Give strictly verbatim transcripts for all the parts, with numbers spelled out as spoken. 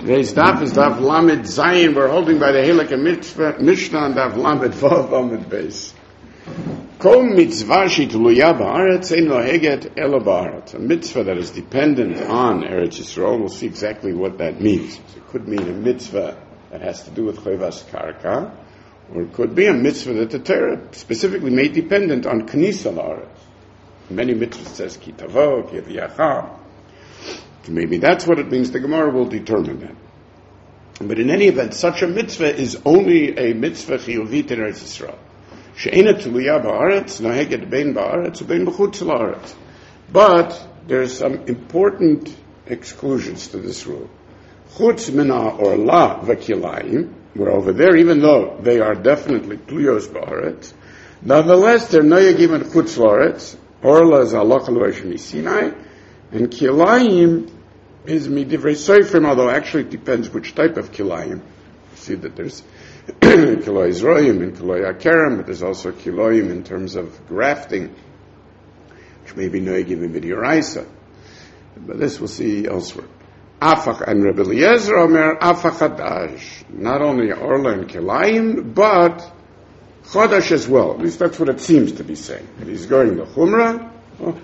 Today's daf is daf Lamed Zayin. We're holding by the Halakha Mitzvah Mishnah on daf Lamed Vav Lamed Beis. Kol mitzvah shitluya ba'aretz ein loheget ela ba'aretz. A mitzvah that is dependent on Eretz Yisrael. We'll see exactly what that means. So it could mean a mitzvah that has to do with chayvas karka, or it could be a mitzvah that the Torah specifically made dependent on knisa la'aretz. Many mitzvahs says ki tavo, ki aviyacha. Maybe that's what it means. The Gemara will determine that. But in any event, such a mitzvah is only a mitzvah chiyuvit in Eretz Yisrael. She'ena tuluya ba'aretz, noheget bein ba'aretz, ubein b'chutz la'aretz. But there's some important exclusions to this rule. Chutz mina or la v'kilayim, we're over there, even though they are definitely tuliyos ba'aretz, nonetheless they're noyegim and chutz la'aretz. Orla is halacha l'Rosh Sinai, and kilayim is midivrei soifrim, although actually it depends which type of kilayim. You see that there's kiloi zroyim and kiloi akerem, but there's also kiloyim in terms of grafting, which may be noegim in midiraisa. But this we'll see elsewhere. Afach and Rebbe Eliezer Omer afach hadash, not only orla and kilayim, but chodash as well. At least that's what it seems to be saying. And he's going to chumrah. Oh.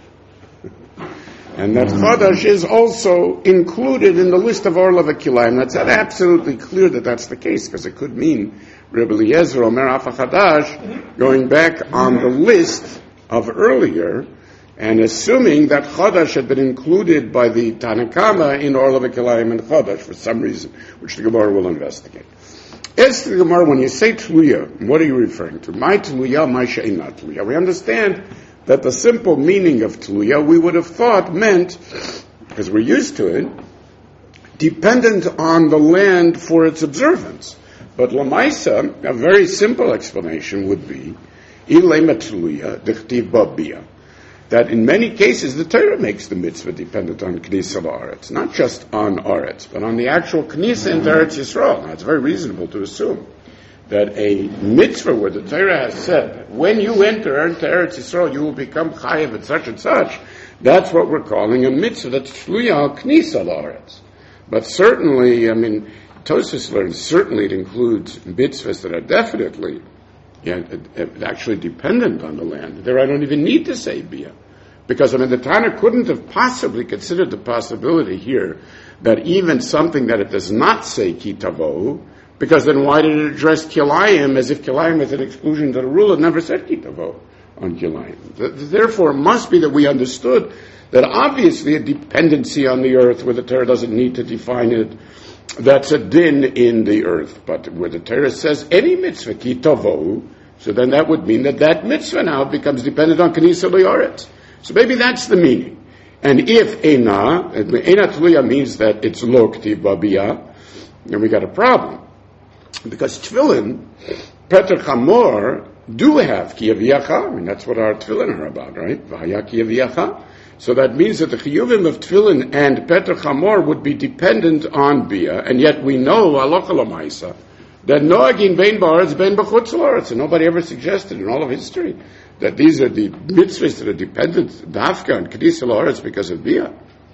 And that Chodash is also included in the list of Orla v'Kilayim. That's absolutely clear that that's the case, because it could mean Rebbe Eliezer Omer Afach Hadash going back on the list of earlier, and assuming that Chodash had been included by the Tanakama in Orla v'Kilayim and Chodash for some reason, which the Gemara will investigate. As to the Gemara, when you say Tluya, what are you referring to? My Tluya, my She'ina Tluya. We understand that the simple meaning of Tluya, we would have thought meant, because we're used to it, dependent on the land for its observance. But Lamaisa, a very simple explanation would be, Ilema Tluya, Dichtiv Babiyah, that in many cases the Torah makes the mitzvah dependent on Knisa La'aretz, not just on Aretz, but on the actual Knisa into Eretz Yisrael. Now it's very reasonable to assume that a mitzvah where the Torah has said that when you enter into Eretz Yisrael you will become chayav and such and such, that's what we're calling a mitzvah that's tluya al knisa la'aretz. But certainly, I mean, Tosfos learns, certainly it includes mitzvahs that are definitely yeah, actually dependent on the land. There I don't even need to say biyah. Because, I mean, the Tana couldn't have possibly considered the possibility here that even something that it does not say ki tavo, because then why did it address kilayim as if kilayim is an exclusion to the rule? It never said kitavo on kilayim. Therefore, it must be that we understood that obviously a dependency on the earth where the Torah doesn't need to define it, that's a din in the earth. But where the Torah says any mitzvah kitavo, so then that would mean that that mitzvah now becomes dependent on knisa li'aretz. So maybe that's the meaning. And if ena, ena tluya means that it's lo k'tiv babiyah, then we got a problem. Because tefillin, Peter Chamor, do have ki aviyacha. I mean, that's what our tefillin are about, right? V'haya ki aviyacha. So that means that the chiyuvim of tefillin and Peter Chamor would be dependent on biyah, and yet we know, halacha l'maisa, that noagin bein ba'aretz bein b'chutz la'aretz, and nobody ever suggested in all of history that these are the mitzvahs that are dependent, dafka and kedisa la'aretz, because of biyah.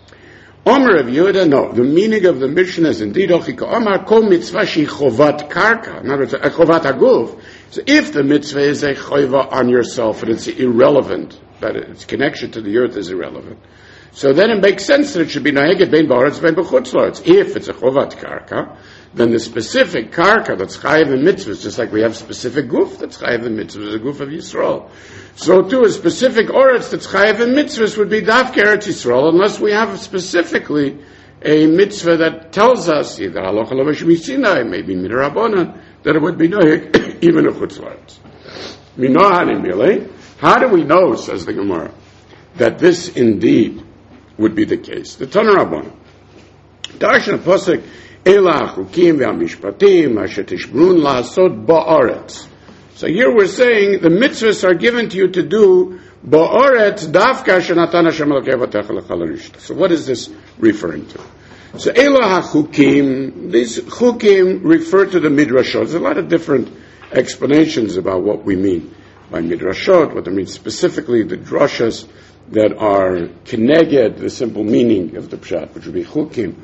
Omer of Yehuda, no. The meaning of the Mishnah is indeed ochika. Omer kol mitzvah shi chovat karka. In other words, a chovat aguf. So if the mitzvah is a chova on yourself and it's irrelevant, that its connection to the earth is irrelevant, so then it makes sense that it should be naheget bein ba'aretz bein b'chutz la'aretz. If it's a chovat karka, then the specific karka that's chayiv in mitzvahs, just like we have specific guf that's chayiv in mitzvahs, the guf of Yisrael. So too, a specific oretz that's chayiv in mitzvahs would be dafka Eretz Yisrael, unless we have specifically a mitzvah that tells us, either halacha l'Rosh Sinai, maybe midrabanan, that it would be nohik even a chutz la'aretz. Minohanim milei. How do we know, says the Gemara, that this indeed would be the case? The Tana Rabbanan. Darshan Pasuk, Ela chukim ve'amishpatim asher tishbrun la'asot ba'aretz. So here we're saying the mitzvahs are given to you to do ba'aretz dafka shenatan Hashem Elokei Avatecha lecha l'rishta. So what is this referring to? So Ela chukim, these chukim refer to the midrashot. There's a lot of different explanations about what we mean by midrashot, what they mean specifically, the drashas that are keneged the simple meaning of the pshat, which would be chukim,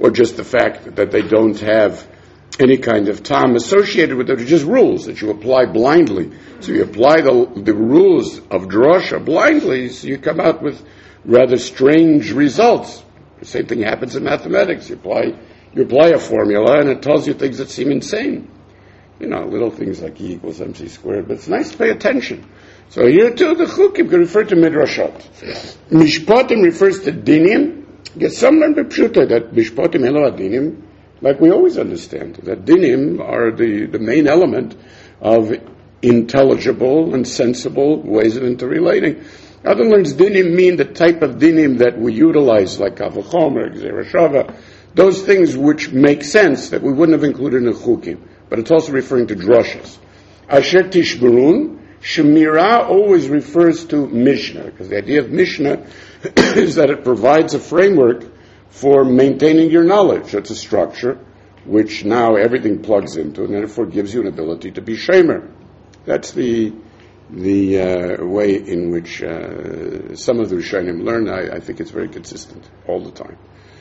or just the fact that they don't have any kind of time associated with it. They're just rules that you apply blindly. So you apply the, the rules of drasha blindly, so you come out with rather strange results. The same thing happens in mathematics. You apply, you apply a formula, and it tells you things that seem insane. You know, little things like E equals mc squared, but it's nice to pay attention. So here too, the chukim can refer to midrashot. Mishpatim refers to dinim. Get some learn b'pshuta that mishpatim elo dinim, like we always understand, that dinim are the, the main element of intelligible and sensible ways of interrelating. Other learns dinim mean the type of dinim that we utilize, like kavachomer, gzerashava, those things which make sense that we wouldn't have included in the chukim. But it's also referring to drashas. Asher tishburun, Shemira always refers to Mishnah, because the idea of Mishnah is that it provides a framework for maintaining your knowledge. It's a structure which now everything plugs into, and therefore gives you an ability to be shamer. That's the the uh, way in which uh, some of the Rishonim learn. I, I think it's very consistent all the time.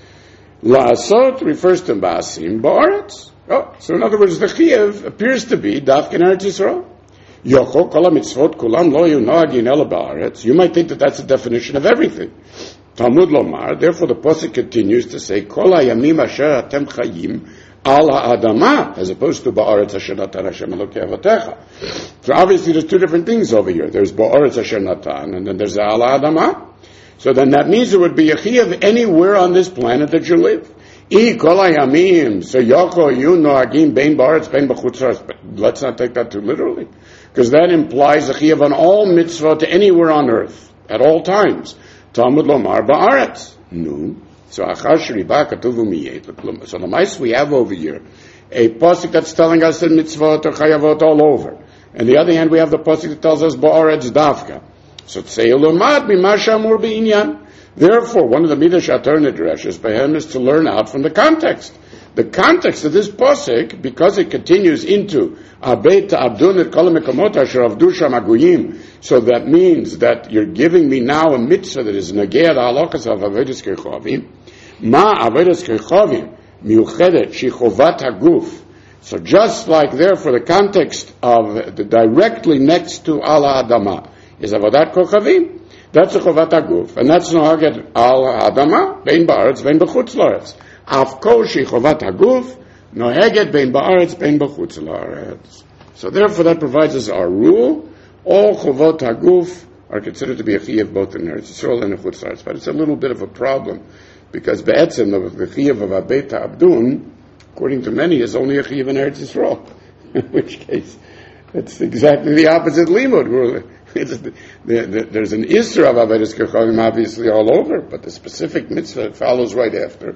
La'asot refers to Ba'asim Ba'aretz. Oh, so in other words, the Chiyuv appears to be Dafka in Eretz Yisrael. Yoko, kol mitzvot kulam lo yunagin ela ba'aretz. You might think that that's a definition of everything. Talmud lomar. Therefore, the pasuk continues to say kol hayamim asher atem chayim al ha'adama, as opposed to ba'aretz asher natan Hashem Elokei avotecha. So obviously, there's two different things over here. There's ba'aretz asher natan, and then there's al ha'adama. So then that means there would be a chiyuv anywhere on this planet that you live. I kol hayamim. So yoko you noagim bein ba'aretz bein b'chutzos. But let's not take that too literally, because that implies a chiyuv on all mitzvot anywhere on earth, at all times. Talmud lomar ba'aretz. No. So achar shriba katuvu miyet. So the mice we have over here, a pasuk that's telling us that mitzvot are chayavot all over. And the other hand, we have the pasuk that tells us ba'aretz davka. So tzei lomad mimasha amur b'inyan. Therefore, one of the midrash atar nedrashes by him is to learn out from the context. The context of this pasuk, because it continues into Abeit Abdun et Kol Mekomot Asher Avdu Sham Aguyim, so that means that you're giving me now a mitzvah that is negei halakas of Avedas Kechavim. Ma Avedas Kechavim miuchedet she chovat haguf. So just like there, for the context of the directly next to Al Adama is Avodat Kochavim. That's a chovat haguf, and that's nohaget Al Adama bein ba'aretz bein b'chutz la'aretz. Av kol she chovat haguf noheget bein ba'aretz bein b'chutz la'aretz. So therefore, that provides us our rule. All chovot haguf are considered to be a chiyuv both in Eretz Yisrael and in chutz la'aretz. But it's a little bit of a problem, because be'etzem the chiyuv of Abeit Abdun, according to many, is only a chiyuv in Eretz Yisrael. In which case, it's exactly the opposite limud. It's, the, the, there's an isra of Avedas Kechavim obviously all over, but the specific mitzvah follows right after.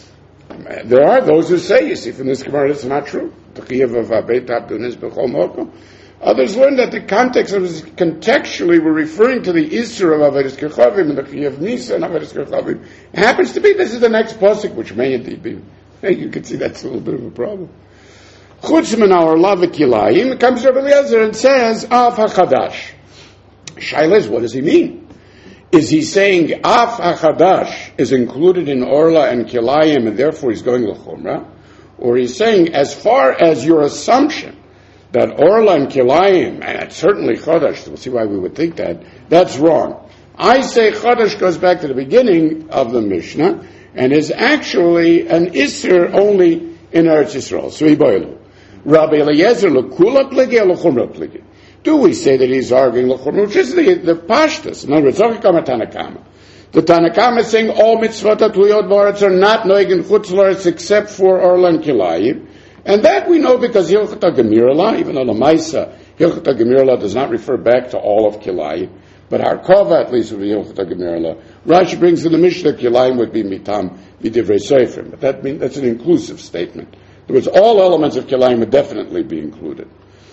There are those who say, you see, from this Gemara, it's not true. The chiyuv of Abeit Abdun is b'chol mokom. Others learn that the context of this, contextually, we're referring to the isra of Avedas Kechavim and the chiyuv nisa and Avedas Kechavim. It happens to be, this is the next pasuk, which may indeed be. You can see that's a little bit of a problem. Chutz min our lavikilayim, comes Rabbi Eliezer and says, Af HaChadash. Shaila is, what does he mean? Is he saying Af HaChadash is included in Orla and Kilayim and therefore he's going L'chumra? Or he's saying, as far as your assumption that Orla and Kilayim, and it's certainly Chadash, we'll see why we would think that, that's wrong. I say Chadash goes back to the beginning of the Mishnah and is actually an Isser only in Eretz Yisrael. So Iboilu. Rabbi Eliezer L'kula Pligi or L'chumra Pligi? Do we say that he's arguing l'chumra, which is the, the pashtus? In other words, Tanakama. The Tanakama is saying all mitzvot atluyot ba'aretz are not noeg in chutz la'aretz except for Orla and Kilayim, and that we know because Hilchot HaGemirlah, even though the Maisa Hilchot HaGemirlah does not refer back to all of Kilayim, but Harkova at least would be Hilchot HaGemirlah. Rashi brings in the Mishnah Kilayim would be mitam midivrei seifrim, but that means that's an inclusive statement. In other words, all elements of Kilayim would definitely be included.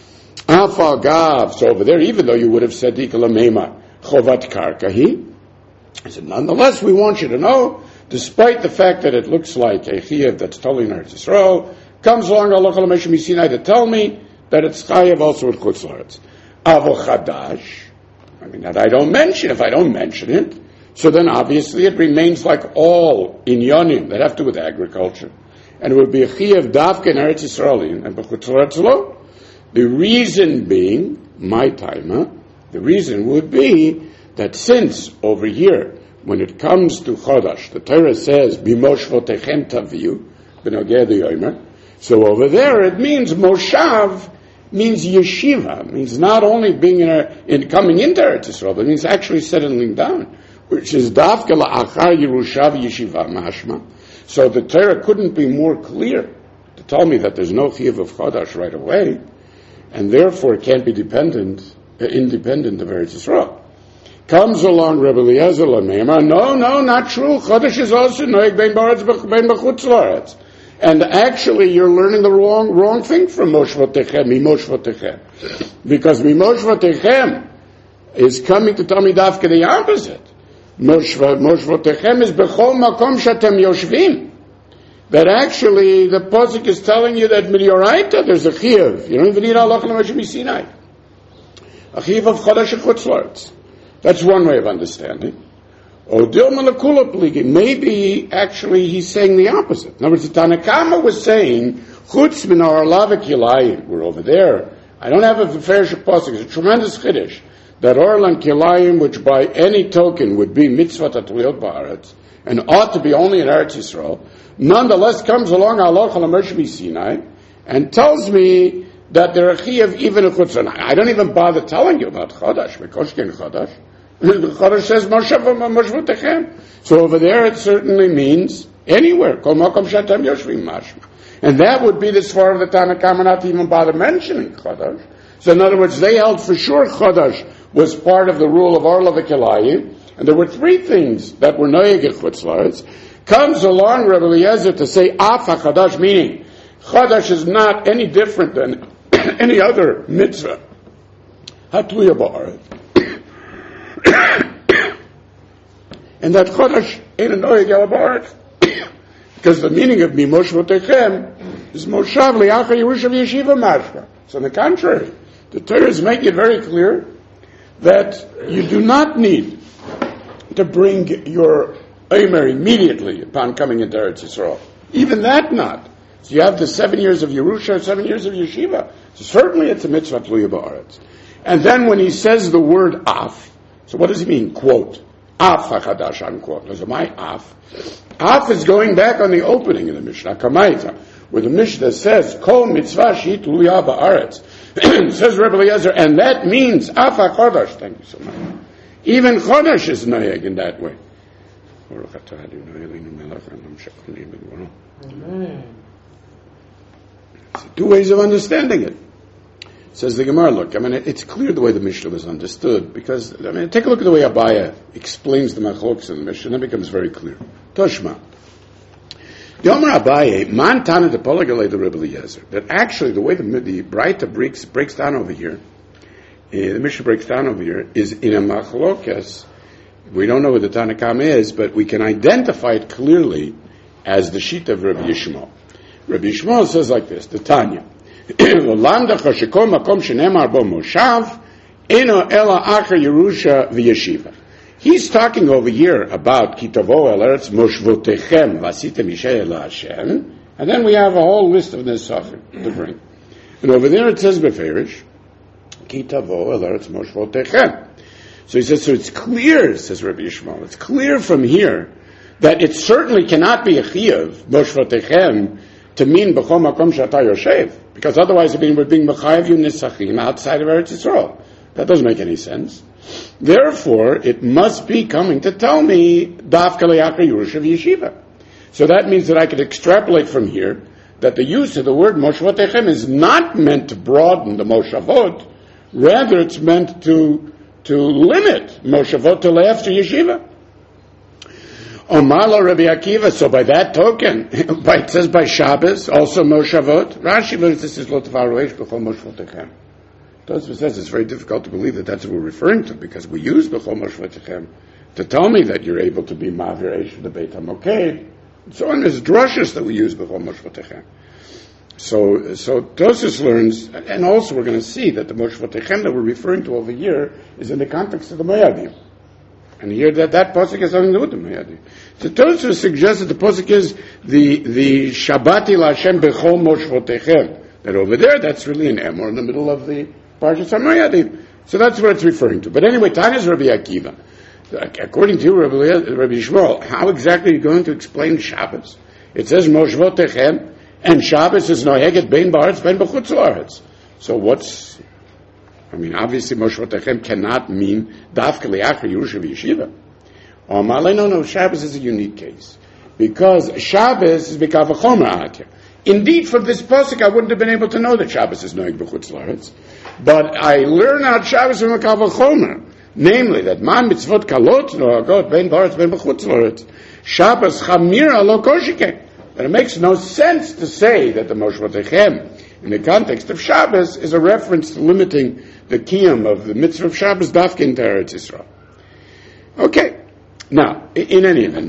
Afal Gav, so over there, even though you would have said Ikalamema Chovat Karkahi, I said, nonetheless, we want you to know, despite the fact that it looks like a chiyuv that's totally in Eretz Yisrael, comes along Allah Chalameshim Yisinai to tell me that it's chayav also with Chutz La'aretz. Avo Chadash, I mean, that I don't mention, if I don't mention it, So then obviously it remains like all inyanim that have to do with agriculture. And it would be a chiyav davka in Eretz Yisrael and b'chutz la'aretz lo. The reason being, my time, the reason would be that since over here, when it comes to Chodesh, the Torah says, b'moshvotechem taviu, b'nogeh yomer. So over there it means moshav, means yeshiva, means not only being in, a, in coming into Eretz Yisrael, but it means actually settling down, which is dafka la'achar yerushav yeshiva mashma. So the Torah couldn't be more clear to tell me that there's no chiyuv of Chodesh right away, and therefore it can't be dependent, uh, independent of Eretz Yisrael. Comes along Rebbe Eliezer Lameimah, no, no, not true. Chodesh is also noeg bein ba'aretz bein b'chutz la'aretz. And actually, you're learning the wrong wrong thing from Moshvotechem, Mimoshvotechem. Because Mimoshvotechem is coming to tell me dafka the opposite. Moshvotechem is Bechol Makom Shatem Yoshvim. That actually, the Posuk is telling you that Midyoraita, there's a Chiyuv. You don't even need Halach L'Moshe Sinai. A Chiyuv of Chodesh Chutz La'aretz. That's one way of understanding. Maybe actually he's saying the opposite. In other words, the Tanakama was saying, Chutz min ha'orla v'kilayim. We're over there. I don't have a Ferish Pasuk. It's a tremendous chiddush that Orla and Kilayim, which by any token would be mitzvah tatuliyot ba'aretz, and ought to be only in Eretz Yisrael, nonetheless comes along Halach L'Moshe Sinai and tells me that there are chiyuv even in Chutz. I don't even bother telling you about Chodesh, Mekoshken Chodesh. The Chodesh says Moshvotechem. So over there it certainly means anywhere. Kol makom shatem yoshvim mashma. And that would be the svar of the Tanakama not to even bother mentioning Chodesh. So in other words, they held for sure Chodesh was part of the rule of Orla v'Kilayim, and there were three things that were noyeg at Chutz La'aretz. Comes along Rebbe Eliezer to say Af HaChodesh, meaning Chodesh is not any different than any other mitzvah. Hatluya ba'aretz. And that Chodesh ain't a noyeg el ba'aretz. Because the meaning of Mimoshvotechem is Moshav li'achar Yerushav Yeshiva Mashma. So on the contrary, the Torah is making it very clear that you do not need to bring your Omer immediately upon coming into Eretz Yisrael. Even that not. So you have the seven years of Yerusha, seven years of Yeshiva. So certainly it's a mitzvah tluya ba'aretz. And then when he says the word af, so what does he mean? Quote. Af HaChadash, unquote. Those are my af. Af is going back on the opening of the Mishnah, Kamaita, where the Mishnah says, Kol mitzvah shi tluya ba'aretz. Says Rebbe Eliezer, and that means af HaChodesh. Thank you so much. Even Chodesh is noyeg in that way. Amen. So two ways of understanding it. Says the Gemara, look, I mean, it's clear the way the Mishnah was understood, because, I mean, take a look at the way Abaya explains the Machlokes in the Mishnah, and it becomes very clear. Toshma. Yomer Abaye, man tana de polagale the Rebbe Eliezer, that actually the way the, the Braita breaks, breaks down over here, uh, the Mishnah breaks down over here, is in a Machlokes. We don't know what the Tanakam is, but we can identify it clearly as the sheet of Rabbi Yishmael. Rabbi Yishmael says like this, the Tanya, L'lamdacha shekol makom shenemar bo moshav, eno ela achar Yerusha v'yeshiva. He's talking over here about Kitavo el eretz moshvotechem vasitem yisheh el Hashem, and then we have a whole list of nesachim to bring. And over there it says beferish, Kitavo el eretz moshvotechem. So he says, so it's clear, says Rabbi Yishmael, it's clear from here that it certainly cannot be a chiyuv, moshvotechem, to mean b'chol makom shata yoshev, because otherwise it would be mechayev you nesachim outside of Eretz Yisrael. That doesn't make any sense. Therefore, it must be coming to tell me dafka le'achar Yerusha v'yeshiva. So that means that I could extrapolate from here that the use of the word moshvotechem is not meant to broaden the moshavot, rather it's meant to to limit moshavot to after yeshiva. Omala Rabbi Akiva, so by that token, by, it says by Shabbos, also Moshavot, Rashi, but this is Lot Varoesh B'chol Moshvotechem. Tosfos says it's very difficult to believe that that's what we're referring to, because we use B'chol Moshvotechem to tell me that you're able to be Mavir Eish the Beit HaMoked. So on there's drushes that we use B'chol Moshvotechem. So, so Tosfos learns, and also we're going to see that the Moshvotechem that we're referring to over here is in the context of the Moadim. And here that, that pasuk has something to do with the Moyadim. The Tosfos suggests that the pasuk is the, the Shabbati L'Hashem B'chol Moshvotechem. That over there, that's really an Emor in the middle of the Parshas HaMoyadim. So that's what it's referring to. But anyway, Tana's Rabbi Akiva. According to you, Rabbi, Rabbi Shmuel, how exactly are you going to explain Shabbos? It says Moshvotechem, and Shabbos is Noheget Bein Ba'aretz Bein B'chutz La'aretz. So what's, I mean, obviously Moshvotechem cannot mean Dafka Li'achar Yerusha V'Yeshiva. Oh, no, no, Shabbos is a unique case. Because Shabbos is B'kav HaChomer Atya. Indeed, from this pasuk, I wouldn't have been able to know that Shabbos is Noeg B'chutz La'aretz. But I learn out Shabbos from B'kav HaChomer. Namely, that Man Mitzvot Kalot Noagot Bein Ba'aretz Bein B'chutz La'aretz. Shabbos Chamira Lo Koshike. And it makes no sense to say that the Moshvotechem, in the context of Shabbos, is a reference to limiting the kiyum of the mitzvah of Shabbos dafka into Eretz Yisrael. Okay. Now, in any event,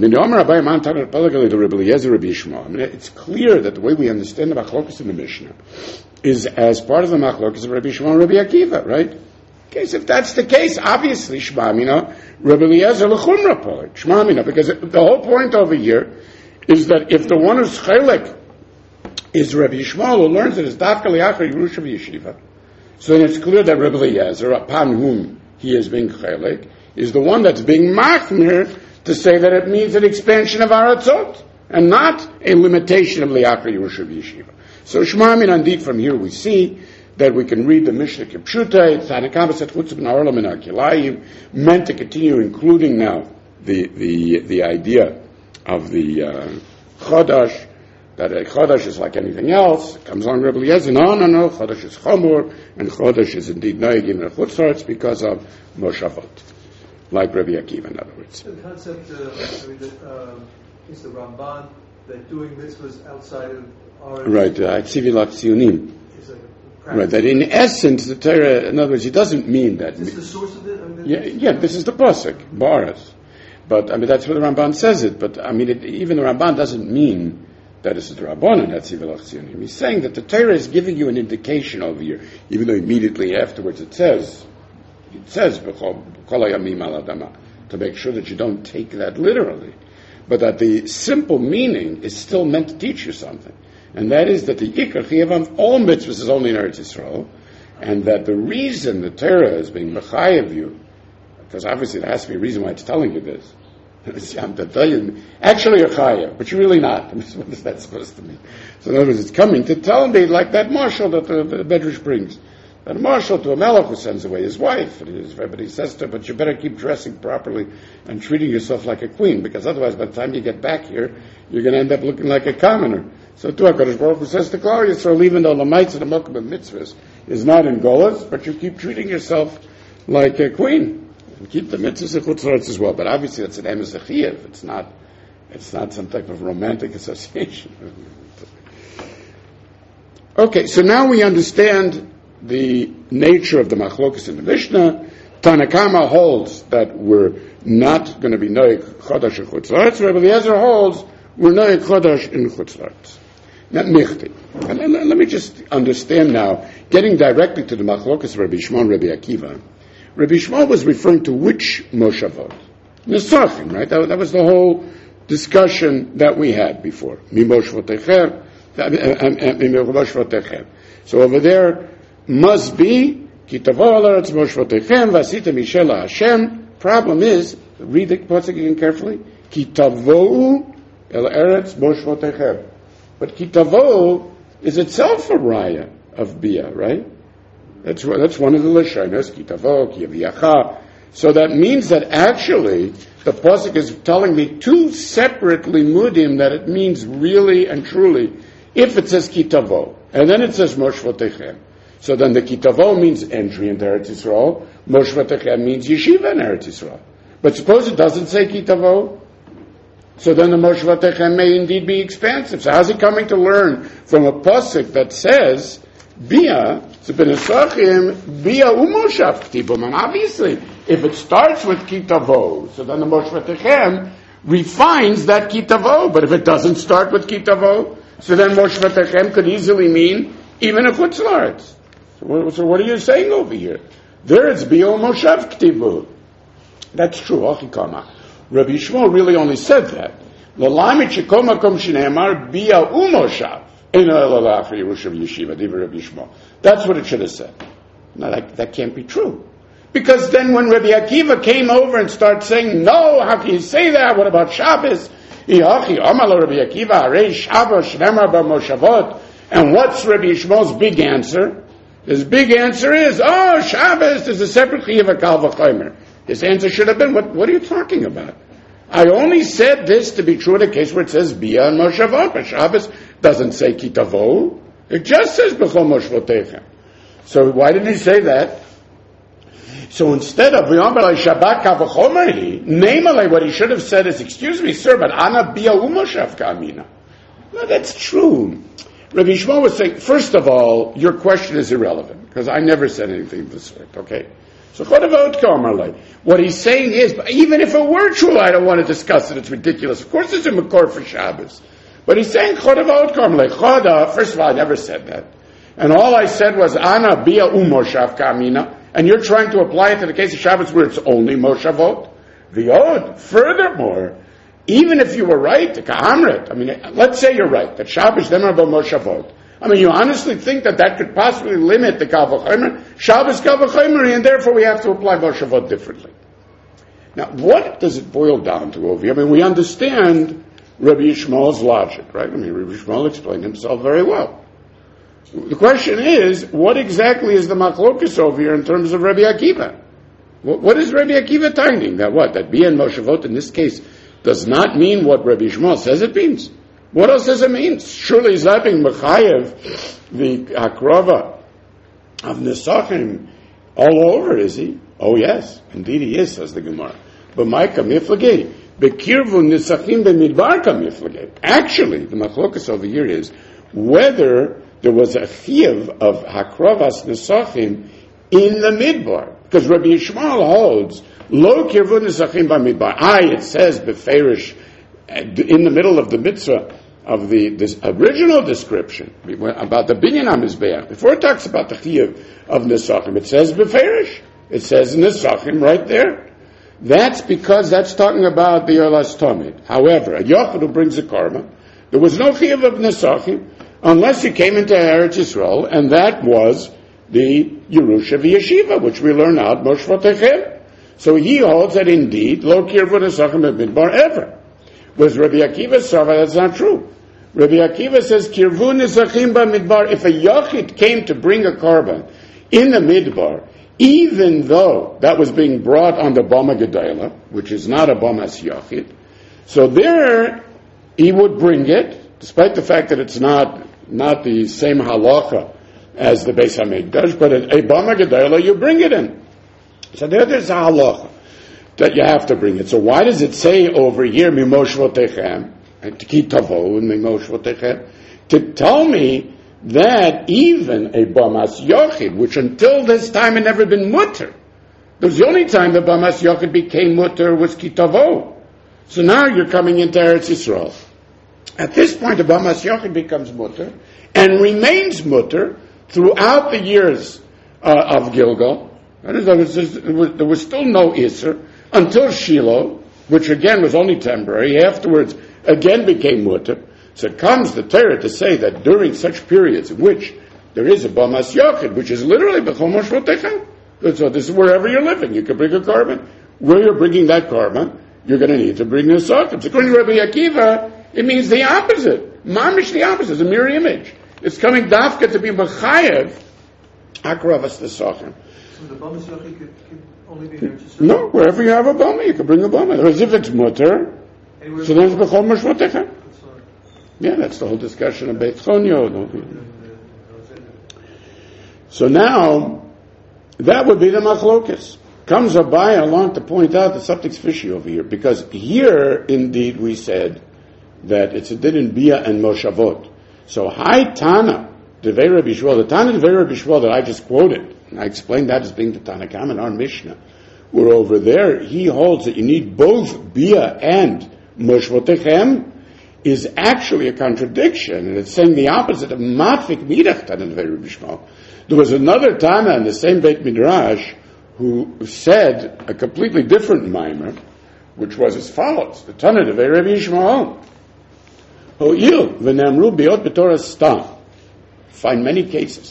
it's clear that the way we understand the Machlokas in the Mishnah is as part of the Machlokas of Rabbi Shimon and Rabbi Akiva, right? Okay, so if that's the case, obviously, Shema Mina, Rabbi Eliezer l'chumra polik, Shema Mina, because the whole point over here is that if the one who's chelek is Rabbi Shmuel, who learns that it's dafka li'achar Yerusha v'Yeshiva, so then it's clear that Rabbi Eliezer, upon whom he is being chelek, is the one that's being machmir to say that it means an expansion of Aratzot, and not a limitation of li'achar Yerusha v'Yeshiva. So Shema Mina, indeed, from here we see that we can read the Mishnah Kipshuta, Tanakama set chutzah b'na'olam min ha'kilayim, meant to continue including now the the the idea of the uh, Chodash, that a Chodash is like anything else. It comes along Rabbi Eliezer, no, no, no, Chodash is Chomor, and Chodash is indeed Noeg in the Chutzlaretz because of Moshavot, like Rabbi Akiva, in other words. The concept, uh, I mean, that, uh, is the Ramban, that doing mitzvahs outside of our... Right, Tzivi Latziunim. Is like Right, that in essence, the Torah, in other words, it doesn't mean that... Is this the source of it? I mean, yeah, yeah, this is the Pasuk, Baras. But, I mean, that's where the Ramban says it, but, I mean, it, even the Ramban doesn't mean that this is the Rabbanan, that's Yivelach Tzionim. He's saying that the Torah is giving you an indication over here, even though immediately afterwards it says, it says, to make sure that you don't take that literally. But that the simple meaning is still meant to teach you something. And that is that the Ikar Chiyav of all mitzvahs is only in Eretz Yisrael, and that the reason the Torah is being mechayev you, because obviously there has to be a reason why it's telling you this. Actually you're chayev, but you're really not. What is that supposed to mean? So in other words, it's coming to tell me, like that marshal that the, the Medrash brings, that a marshal to a melech who sends away his wife, and his, but he says to her, but you better keep dressing properly and treating yourself like a queen, because otherwise by the time you get back here, you're going to end up looking like a commoner. So too, HaKadosh Baruch Hu says to Klal Yisrael, even though the mitzvah and the Mokum of mitzvahs is not in Golas, but you keep treating yourself like a queen. And keep the mitzvahs and chutzlaretz as well. But obviously that's an emes achiev. It's not, it's not some type of romantic association. Okay, so now we understand the nature of the machlokas in the Mishnah. Tanakama holds that we're not going to be noeg chodash and chutzlaretz. Rabbi Eliezer holds we're noeg chodash in chutzlaretz. Not michti. And let, let me just understand now, getting directly to the machlokas of Rabbi Shimon and Rabbi Akiva. Rabbi Shimon was referring to which moshavot? Nesachim, right? That, that was the whole discussion that we had before. Mimoshvotechem. So over there must be kitavo al eretz moshvotechem vasita mishela Hashem. Problem is, read the pasuk again carefully. Kitavo el eretz moshvotechem. But kitavo is itself a raya of bia, right? That's that's one of the lashonos. Kitavo kiyaviyacha. So that means that actually the pasuk is telling me two separate limudim that it means really and truly. If it says kitavo and then it says moshvotechem, so then the kitavo means entry into Eretz Yisrael. Moshvotechem means yeshiva in Eretz Yisrael. But suppose it doesn't say kitavo. So then the Moshvatechem may indeed be expansive. So how's he coming to learn from a pasuk that says Bia, so B'nesachim, Bia umoshav ktibum? And obviously, if it starts with kitavo, so then the Moshvatechem refines that kitavo. But if it doesn't start with kitavo, so then Moshvatechem could easily mean even a chutzlaretz. So what, so what are you saying over here? There it's Bia umoshav ktibu. That's true. Ochikama. Rabbi Yishmael really only said that. L'lamid shekol makom shneimar bia umoshav eno elalach Yerusha v'yeshiva. Divrei Rabbi Yishmael. That's what it should have said. Now that, that can't be true. Because then when Rabbi Akiva came over and started saying, no, how can you say that? What about Shabbos? And what's Rabbi Yishmael's big answer? His big answer is, oh, Shabbos is a separate chiyuv kal v'chomer. His answer should have been, what, what are you talking about? I only said this to be true in a case where it says bia and moshavot, but Shabbos doesn't say kitavo. It just says b'chol moshvotechem. So why didn't he say that? So instead of Shabbat kavachomerhi, namely what he should have said is, excuse me, sir, but ana bia umoshav kamina. No, that's true. Rabbi Yishmael was saying, first of all, your question is irrelevant, because I never said anything of the sort, okay? So what he's saying is, even if it were true, I don't want to discuss it, it's ridiculous. Of course it's a makor for Shabbos. But he's saying, first of all, I never said that. And all I said was, ana bia umoshav kamina, and you're trying to apply it to the case of Shabbos where it's only moshavot. V'od. Furthermore, even if you were right, the ka'amret, I mean, let's say you're right, that Shabbos demar ba moshavot. I mean, you honestly think that that could possibly limit the kal v'chomer? Shabbos kal v'chomer, and therefore we have to apply moshavot differently. Now, what does it boil down to over here? I mean, we understand Rabbi Yishmael's logic, right? I mean, Rabbi Yishmael explained himself very well. The question is, what exactly is the machlokus over here in terms of Rabbi Akiva? What, what is Rabbi Akiva tinding? That what? That Bia and Moshavot in this case does not mean what Rabbi Yishmael says it means. What else does it mean? Surely he's not being mechayev the akrava of Nesachim all over, is he? Oh yes, indeed he is, says the Gemara. But my kamiflagei, bekirvu Nesachim b'midbar kamiflagei. Actually, the machlokus over here is whether there was a chiyuv of hakravas nesachim in the midbar, because Rabbi Yishmael holds lo kirvu nesachim b'midbar. I, it says beferish in the middle of the mitzvah of the this original description about the binyan hamizbeach. Before it talks about the chiyuv of nesachim, it says beferish. It says nesachim right there. That's because that's talking about the Yolas Tomid. However, a yochid who brings a karma, there was no chiyuv of nesachim unless you came into Eretz Yisrael, and that was the Yerusha v'Yeshiva, which we learn out, Moshvotechem. So he holds that indeed, lo kirvu nesachim b'midbar ever. With Rabbi Akiva Sava, that's not true. Rabbi Akiva says, kirvu nesachim b'midbar, if a yachid came to bring a korban in the midbar, even though that was being brought on the Bama Gedalah, which is not a Bamas Yachid, so there he would bring it, despite the fact that it's not not the same halacha as the Beis HaMikdash, but a, a Bama Gedalah, you bring it in. So there, there's a halacha that you have to bring it. So why does it say over here, Mimosh Votechem, and Ki Tavo, and Mimosh Votechem, to tell me that even a Bamas Yochid, which until this time had never been mutter, it was the only time the Bamas Yochid became mutter was Ki Tavo. So now you're coming into Eretz Yisrael. At this point, the Bamas Yochid becomes mutter and remains mutter throughout the years uh, of Gilgal. There was, there was still no Isser until Shiloh, which again was only temporary. Afterwards, again became mutter. So it comes the Torah to say that during such periods in which there is a Bamas Yochid, which is literally B'chol Moshvotechem. So this is wherever you're living. You can bring a korban. Where you're bringing that korban, you're going to need to bring nesachim. So according to Rabbi Akiva, it means the opposite. Mamish the opposite. It's a mirror image. It's coming dafka to be mechayev akravas nesachim. So the Bamas Yochid could, could only be there to No, wherever you have a bama, you can bring a bama. As if it's mutter, so then it's b'chol moshvotechem. Yeah, that's the whole discussion of Beit Chonyo. So now, that would be the machlokas. Comes Abaya along to point out that something's fishy over here, because here, indeed, we said that it's a din in Bia and Moshavot. So, Hai Tana, Devei Rabbi Yishmael, the Tana Devei Rabbi Yishmael that I just quoted, and I explained that as being the Tanakam in our Mishnah, where over there, he holds that you need both Bia and Moshvotechem, is actually a contradiction, and it's saying the opposite of Matfik Midach Tana Devei Rabbi Yishmael. There was another Tana in the same Beit Midrash who said a completely different mimer, which was as follows: the Tana of Rabbi Yishmael, Ho'il v'namru biot b'torah stam. Find many cases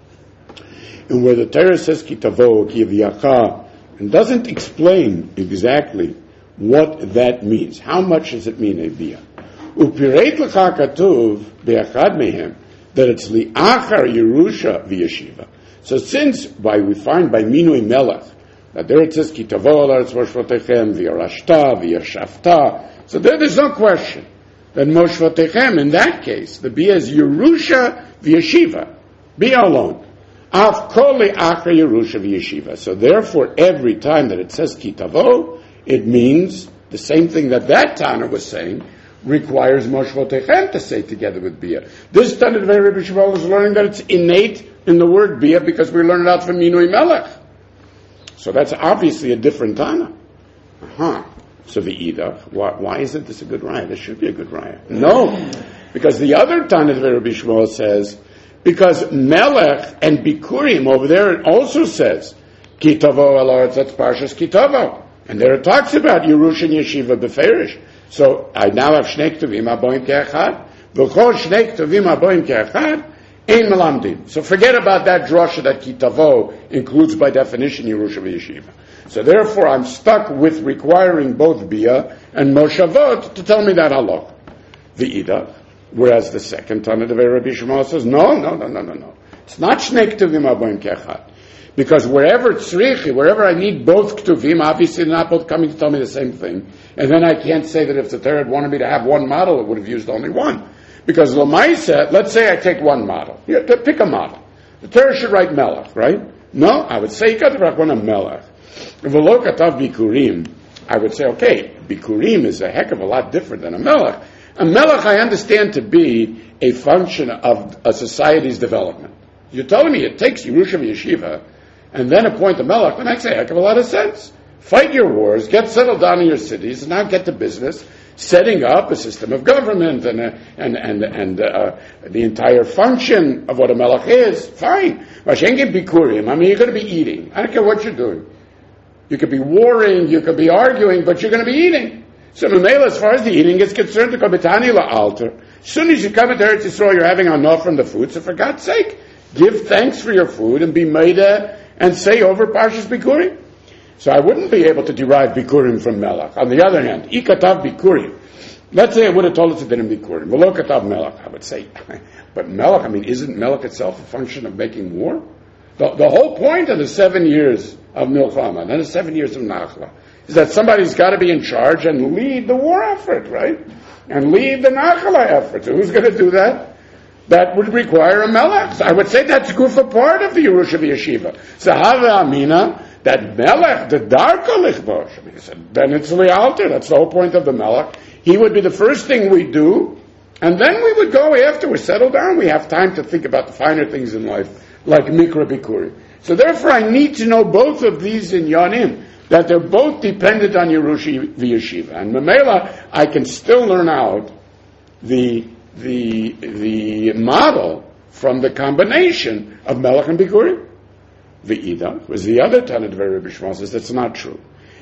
in where the Torah says ki tavo, ki v'yacha, and doesn't explain exactly what that means. How much does it mean, Ebiyah? Upireit l'cha katuv be'achad mehem, that it's li'achar Yerusha v'yeshiva. So since by we find by Minui Melech that there it says ki tavo l'Aretz Moshvotechem v'yarashta v'yashavta, so there there's no question that Moshvotechem in that case the Bia is Yerusha v'yeshiva, Bia alone. Av kol li'achar Yerusha v'yeshiva. So therefore, every time that it says ki tavo, it means the same thing that that Tana was saying requires Moshvotechem to say together with Bia. This Tana of Rabbi Yishmael is learning that it's innate in the word Bia because we learn it out from Minui Melech. So that's obviously a different Tana. Uh-huh. So the Idach, why, why isn't this a good raya? This should be a good raya. No, because the other Tana of Rabbi Yishmael says, because Melech and Bikurim over there it also says Ki tavo el haaretz, that's Parshas Ki tavo, and there it talks about Yerusha and Yeshiva beferish. So I now have Shnei Ktuvim Aboim Ke'echad, v'chol Shnei Ktuvim Aboim Ke'echad ein melamdim. So forget about that drasha that Ki tavo includes by definition Yerusha v'Yeshiva. So therefore I'm stuck with requiring both Bia and Moshavot to tell me that halach. The Idach. Whereas the second Tana of Rabbi Yishmael says, no, no, no, no, no, no. It's not Shnei Ktuvim Aboim Ke'echad. Because wherever tzrichi, wherever I need both Ktuvim, obviously they're not both coming to tell me the same thing. And then I can't say that if the Torah had wanted me to have one model, it would have used only one. Because Lamaisa, let's say I take one model. You have to pick a model. The Torah should write Melech, right? No, I would say, you got to write one of Melech. V'lo katav Bikurim, I would say, okay, Bikurim is a heck of a lot different than a Melech. A Melech I understand to be a function of a society's development. You're telling me it takes Yerusha v'Yeshiva and then appoint a Melech, that makes a heck of a lot of sense. Fight your wars, get settled down in your cities, and now get to business, setting up a system of government and uh, and and and uh, the entire function of what a Melech is. Fine. Mashenkin Bikurim, I mean, you're going to be eating. I don't care what you're doing. You could be warring, you could be arguing, but you're going to be eating. So Mamela, as far as the eating is concerned, to Kabitani la'alter. As soon as you come into Eretz Yisrael, you're having enough from the food. So for God's sake, give thanks for your food and be meida and say over Parshas Bikurim. So I wouldn't be able to derive Bikurim from Melech. On the other hand, Ikatav Bikurim. Let's say I would have told us it didn't Bikurim. V'lo katav Melech. I would say, but Melech, I mean, isn't Melech itself a function of making war? The, the whole point of the seven years of Milchama, and then the seven years of Nachla, is that somebody's got to be in charge and lead the war effort, right? And lead the Nachla effort. So who's going to do that? That would require a Melech. So I would say that's Gufa part of the Yerusha v'Yeshiva. So Hava Amina, that Melech, the Darko Lichbosh, I mean, then it's Lialter. That's the whole point of the Melech. He would be the first thing we do, and then we would go after we settle down. We have time to think about the finer things in life, like Mikra Bikurim. So therefore I need to know both of these in Yanim, that they're both dependent on Yerusha v'Yeshiva. And Mamela, I can still learn out the the the model from the combination of Melech and Bikurim. V'Ida was the other Tana of Rabbi Yishmael says that's not true.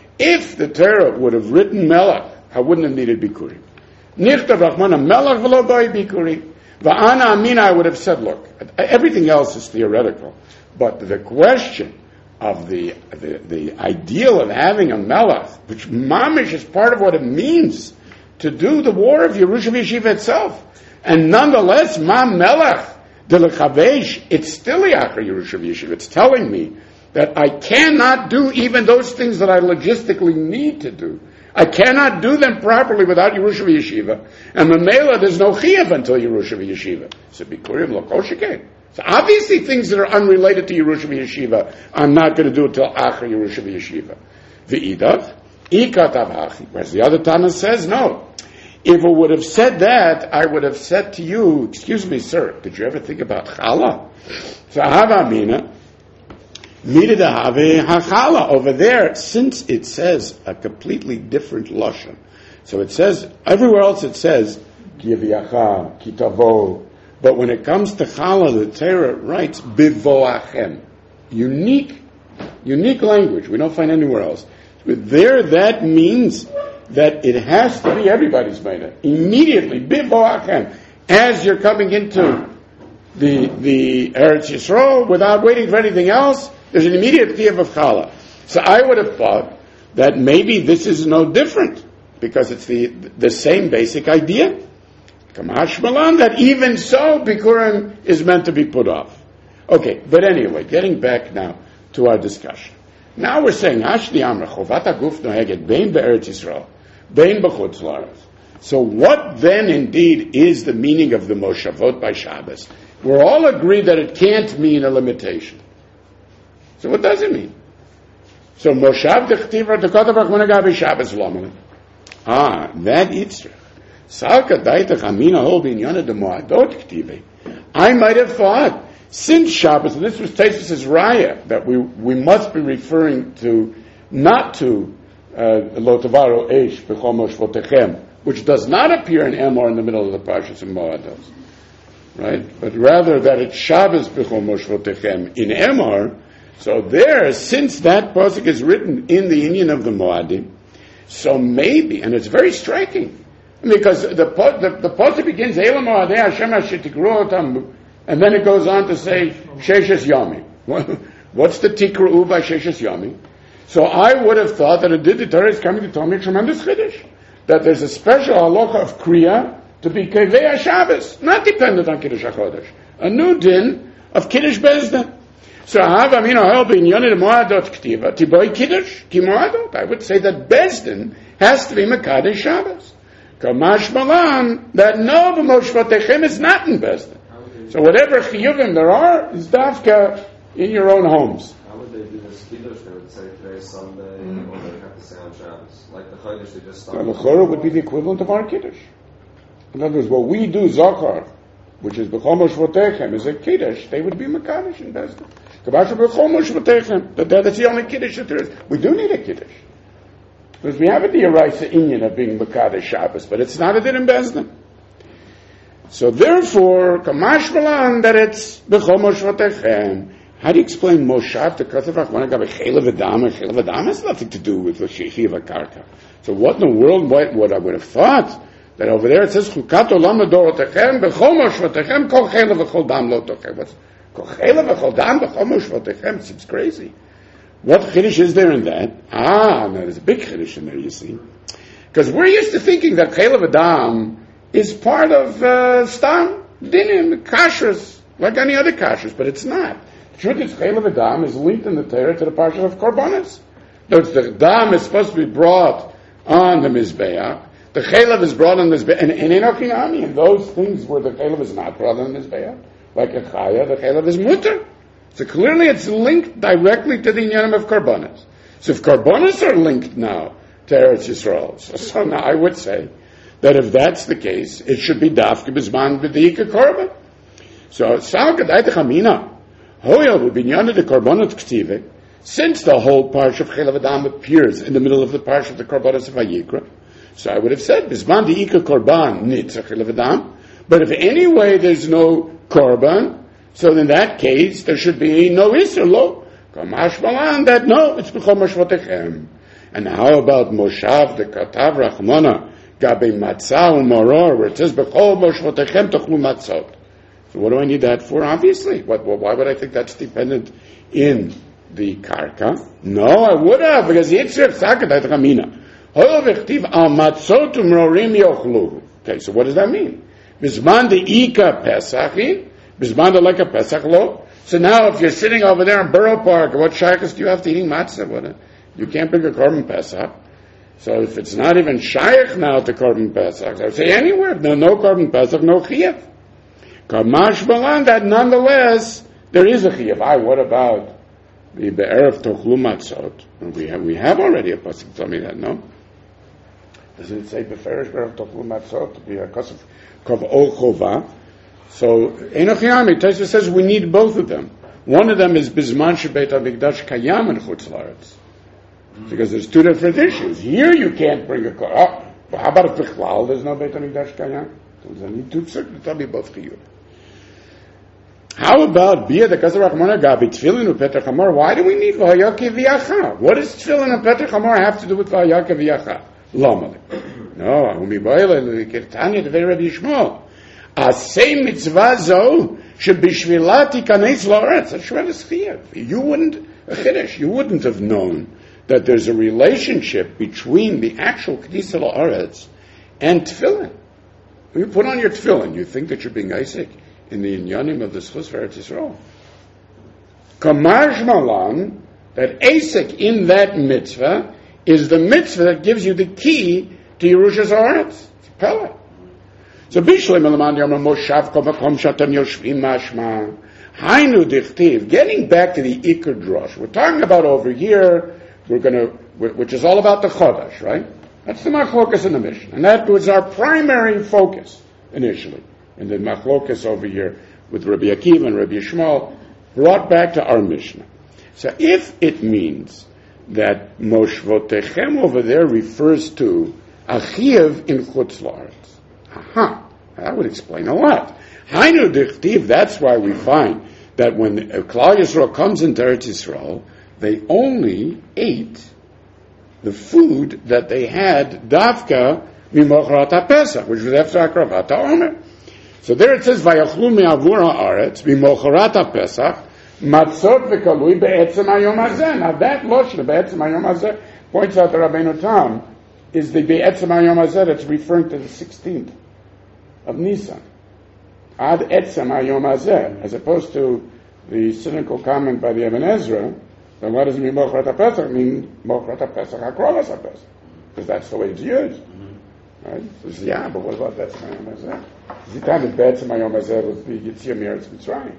If the Torah would have written Melech, I wouldn't have needed Bikurim. Nichtav Rachmana Melech v'lo boi Bikurim. Va'ana Amina, I would have said, look, everything else is theoretical, but the question of the, the the ideal of having a Melech, which mamish is part of what it means to do the war of Yerusha v'Yeshiva itself, and nonetheless, Ma Melech de lechavesh, it's still Yachar Yerusha v'Yeshiva. It's telling me that I cannot do even those things that I logistically need to do. I cannot do them properly without Yerusha v'Yeshiva, and Mamela, there's no Chiyuv until Yerusha v'Yeshiva. So Bikurim lo kol sheken. So obviously things that are unrelated to Yerusha v'Yeshiva, I'm not going to do until Achar Yerusha v'Yeshiva. V'idach, ikatav hachi. Whereas the other Tana says, no. If it would have said that, I would have said to you, excuse me, sir, did you ever think about challah? So hava amina, mididahave hachala. Over there, since it says a completely different lashon. So it says, everywhere else it says, kiyaviyacha, kitavo. But when it comes to challah, the Torah writes, bivoachem. Unique Unique language. We don't find anywhere else. But there, that means that it has to be everybody's Meida. Immediately, bivoachem, as you're coming into the the Eretz Yisrael, without waiting for anything else, there's an immediate chiyuv of challah. So I would have thought that maybe this is no different, because it's the the same basic idea. Kamash Malan, that even so, Bikurim is meant to be put off. Okay, but anyway, getting back now to our discussion. Now we're saying, Ashli Amra, Chovat HaGuf Noheget, Bein Be'eretz Yisrael, Bein B'chutz La'aretz. So what then indeed is the meaning of the Moshavot by Shabbos? We're all agreed that it can't mean a limitation. So what does it mean? So Moshav Dechtiva Tekotav Rachmana Gabi Shabbos Lomel. Ah, that Yitzrach. Salka Daitach Amina Hol Binyana de Moadot Ktive. I might have thought, since Shabbos, and this was Taisus' raya, that we we must be referring to, not to Lo Tavaro Eish B'chol Moshvotechem, which does not appear in Emor in the middle of the Parshas of Moados, right? But rather that it's Shabbos B'chol Moshvotechem in Emor. So there, since that pasuk is written in the Inyan of the Moadim, so maybe, and it's very striking, because the the, the pasuk begins Eila Moadei Hashem Asher Tikru Otam, and then it goes on to say Sheshes Yami. What's the Tikru by Sheshes Yami? So I would have thought that a did the Torah is coming to tell me a tremendous chiddush, that there's a special halacha of Kriya to be Kevei HaShabbos, not dependent on Kiddush HaChodesh, a new din of Kiddush Bezdin. So I have Amino Hel B'Inyonim Moadot Ktiva Tiboy Kiddush Ki Moadot. I would say that Bezdin has to be Mekadesh Shabbos. Kamash Malan, that no B'Moshvotechem is not in Bezdin. So whatever chiyuvim there are is dafka in your own homes. How would they do this kiddush? They would say today's Sunday, mm-hmm. or they have to say on Shabbos. Like the Chodesh, they just stop. The Chorah would be the equivalent of our kiddush. In other words, what we do Zachar, which is B'chol Moshvotechem, is a kiddush. They would be Mekadesh in Bezdin. Kabasha B'chol Moshvotechem. That's the only kiddush that there is. We do need a kiddush. Because we have a D'Oraisa Inyan of being Mekadesh Shabbos, but it's not a din in Bezdin. So therefore, Kamash Malan, that it's B'chol Moshvotechem. How do you explain Moshav to Katzavach? When I got a Chelev Adam, a Chelev Adam has nothing to do with the Shechiv HaKarka. So what in the world, what, what I would have thought, that over there it says, Chukat Olam Adorotechem, B'chol Moshvotechem, Kol Chelev V'chol Dam Lo Tochem. What's Kol Chelev V'chol Dam, B'chol Moshvotechem? Seems crazy. What Chiddush is there in that? Ah, no, there's a big Chiddush in there, you see. Because we're used to thinking that Chelev Adam is part of uh, Stam, Dinim, Kashrus, like any other Kashrus, but it's not. The truth is, Chelev Adam is linked in the Torah to the Parsha of Korbanos. The Dam is supposed to be brought on the Mizbeach. The Chelev is brought on the Mizbeach, and in Enoch and those things where the Chelev is not brought on the Mizbeach, like a Chaya, the Chelev is Mutter. So clearly it's linked directly to the Inyanim of Korbanos. So if Korbanos are linked now to Eretz Yisrael, so, so now I would say that if that's the case, it should be Dafke B'zman B'diyika Korban. So, Sal Gadai Techamina, Hoyel B'binyana de Korbanot K'tive, since the whole Parsha of Chelev Adam appears in the middle of the Parsha of the Korbanos of Vayikra, so I would have said, B'zman B'diyika Korban Nitzah Chelev Adam, but if anyway there's no Korban, so in that case, there should be no Isser, lo, Kamash Malan, that no, it's B'chol Moshvotechem. And how about Moshav de Katav Rachmana, Gabi Matzah Umoror, where it says, B'chol Moshvotechem Tochlu Matzot. So what do I need that for? Obviously. What, why would I think that's dependent in the Karka? No, I would have, because Yitzrach Sakat Ramina. Hoyol V'chtiv Al Matzot Umrorim Yochlu. Okay, so what does that mean? Bizman de Ika Pesachin, Bizman de Leka Pesach Lo. So now if you're sitting over there in Borough Park, what shaykhs do you have to eating matzah? What, you can't bring a Korban Pesach. So if it's not even shaykh now to Korban Pesach, I would say anywhere, no, no Korban Pesach, no chiyuv. Kamash Balan, that nonetheless, there is a chiyuv. I, what about the Be'erev Tochlu Matzot? We have, we have already a pasuk tell me that, no? Doesn't it say Beferish Be'erev Tochlu Matzot to be a kos of Kov Ol Chova? So, Enoch Yami, Tosfos says we need both of them. One of them is Bizman Shebeit HaMikdash Kayam in Chutz La'aretz. Because there's two different issues. Here you can't bring a car. Oh, but how about if Bichlal there's no Beit HaMikdash Kayam? So there's only two psukim to tell me both chiyuv. How about Bia the Kazar Rachmana Gabi Tefillin uPetach Hamor? Why do we need V'Hayakev V'Yacha? What does Tefillin and Petach Hamor have to do with V'Hayakev V'Yacha? Lama. No, Umi Boile Kirtanya the Rabbi Yishmael. Asay mitzvah zo should be shvilati kanes la'aretz. That's Shvedas Chiyuv. You wouldn't a chiddush. You wouldn't have known that there's a relationship between the actual Kedisa la'aretz and Tefillin. When you put on your Tefillin, you think that you're being Isaac in the inyanim of the Schus for Eretz Yisrael. Kamar Malan, that Isaac in that mitzvah is the mitzvah that gives you the key to Yerusha's Haaretz. It's a Pella. So Bishlem Elaman Yom Moshav Kol Makom Shatam Yoshvim Mashma Hainu Dichtiv. Getting back to the Iker Drosh, we're talking about over here. We're going to, which is all about the Chodesh, right? That's the Machlokas in the Mishnah, and that was our primary focus initially. And the Machlokas over here with Rabbi Akiva and Rabbi Yishmael brought back to our Mishnah. So if it means that Moshvotechem over there refers to Achiev in Chutz La'aretz, aha, that would explain a lot. Hainu Dichtiv, that's why we find that when Klal Yisrael comes into Eretz Yisrael, they only ate the food that they had Davka Mimochrat HaPesach, which was after Akravat HaOmer. So there it says, Vayachlu me'avur ha'aretz Mimochrat HaPesach Matzot v'kalui be'etzem hayom hazeh. Now that lotion, be'etzem hayom hazeh, points out the Rabbeinu Tam, is the be'etzem hayom hazeh that's referring to the sixteenth of Nisan. Ad etzem hayom hazeh, as opposed to the cynical comment by the Ibn Ezra, then what does it mean Mochrat HaPesach? mean Mochrat HaPesach HaKrovas HaPesach. Because that's the way it's used. Mm-hmm. Right? So says, yeah, but what about that Tzim Hayom Hazeh? The time that Be'etzem Hayom Hazeh was the Yitzhak Meretz Mitzrayim.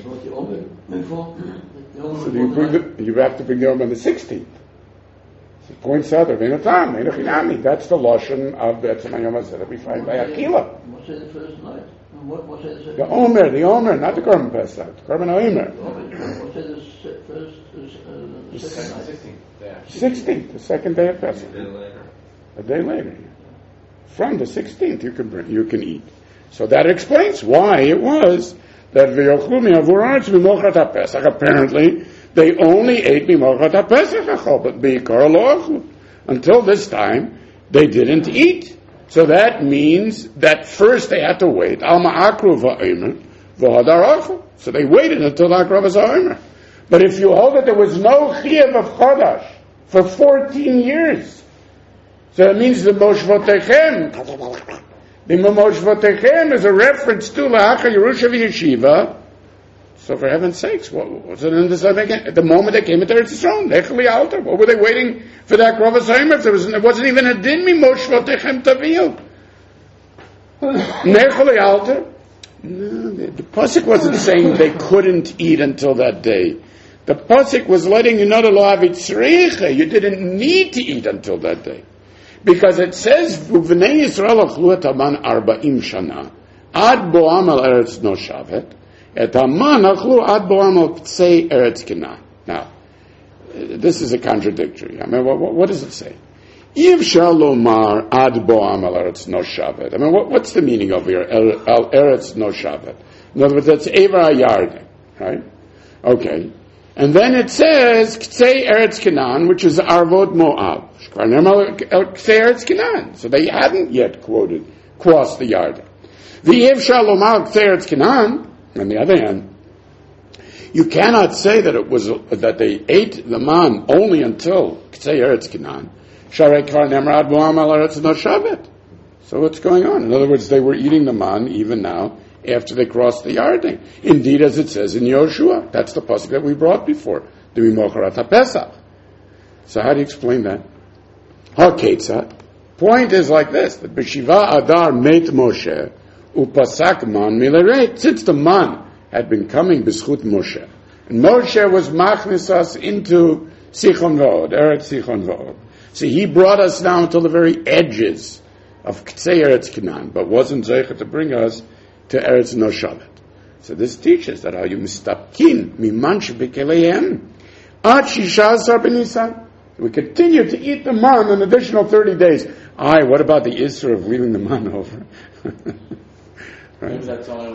So you, bring the, you have to bring the Omer on the sixteenth. So it points out, Rabbeinu Tam, Einochinami, that's the Lashon of Be'etzem Hayom Hazeh that we find by Akila. What's the first night? What, what's the, the Omer, the Omer, not the Korban Pesach, the Korban Omer. What's the first, uh, the second night? sixteenth. sixteenth, the second day of Pesach. A day later. A day later. Yeah. From the sixteenth, you can bring, you can eat. So that explains why it was that v'yochlu mi'avur ha'aretz mimochrat ha'pesach. Apparently, they only ate mimochrat ha'pesach, but b'ikar lo achlu. Until this time, they didn't eat. So that means that first they had to wait. Al ma'akru va'omer v'hadar achlu. So they waited until the akrav v'omer. But if you hold that there was no chiyuv of chodesh for fourteen years, so it means the Moshvotechem, the Moshvotechem is a reference to La'acha Yerusha V'Yeshiva. So for heaven's sakes, what was it in this, at the moment they came into Eretz Yisrael, Nechli Alter, what were they waiting for that Krovas Haimer? If there was, it wasn't even a din mi Moshvotechem Taviyu. Nechli Alter? No, the, the Pasuk wasn't saying they couldn't eat until that day. The Pasuk was letting you know the law of Yitzricha. You didn't need to eat until that day. Because it says, "V'nei Yisrael achlu et haman arba'im shana, ad boam al eretz no shavet, et haman achlu ad boam al k'tzei eretz Canaan." Now, this is a contradictory. I mean, what, what does it say? Yiv shalomar ad boam al eretz no shavet. I mean, what, what's the meaning of here? El, al eretz no shavet. In other words, that's Ever HaYarden, right? Okay. And then it says, K'tzei Eretz Canaan, which is Arvot Moab. K'tzei Eretz Canaan. So they hadn't yet quoted, crossed the Yarden. V'yev Shalomar K'tzei Eretz Canaan, on the other hand, you cannot say that it was, that they ate the man only until K'tzei Eretz Canaan. Sharei Kvar Nemrad Moam Al Eretz No Shavet. So what's going on? In other words, they were eating the man even now, after they crossed the Yarden. Indeed, as it says in Yoshua. That's the pasuk that we brought before. The Mimochrat HaPesach. So how do you explain that? HaKetzat. Point is like this, that B'Shiva Adar Meit Moshe Upasak Man Milereit. Since the man had been coming B'Schut Moshe, and Moshe was machnis us into Sichon V'od, Eretz Sichon V'od. So he brought us down to the very edges of K'tzei Eretz Canaan, but wasn't zeicher to bring us to Eretz No Shavet. So this teaches that how you mistapkin mimansh b'keleihem at shisha asar b'nisan. We continue to eat the man an additional thirty days. Aye, what about the Isser of leaving the man over? Right. That's only when it's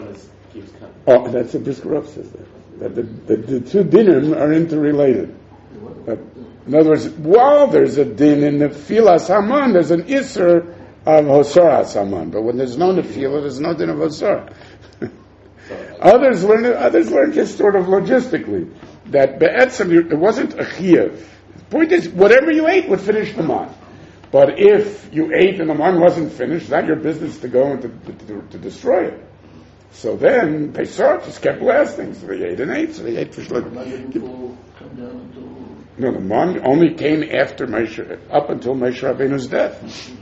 Keeps coming. Oh, that's what Brisker Rav says there. That the, the, the two dinim are interrelated. But in other words, while there's a din in the Nefilas Haman, there's an Isser of Hosaras Haman. But when there's no Nefila, there's no din of Hosar. Others learn it, others learn just sort of logistically that Be'etzem, it wasn't a Chiyuv. The point is, whatever you ate would finish the man. But if you ate and the man wasn't finished, it's not your business to go and to, to, to destroy it. So then they saw it just kept lasting. So they ate and ate. So they ate for sure. No, the man only came after Moshe, up until Moshe Rabbeinu's death.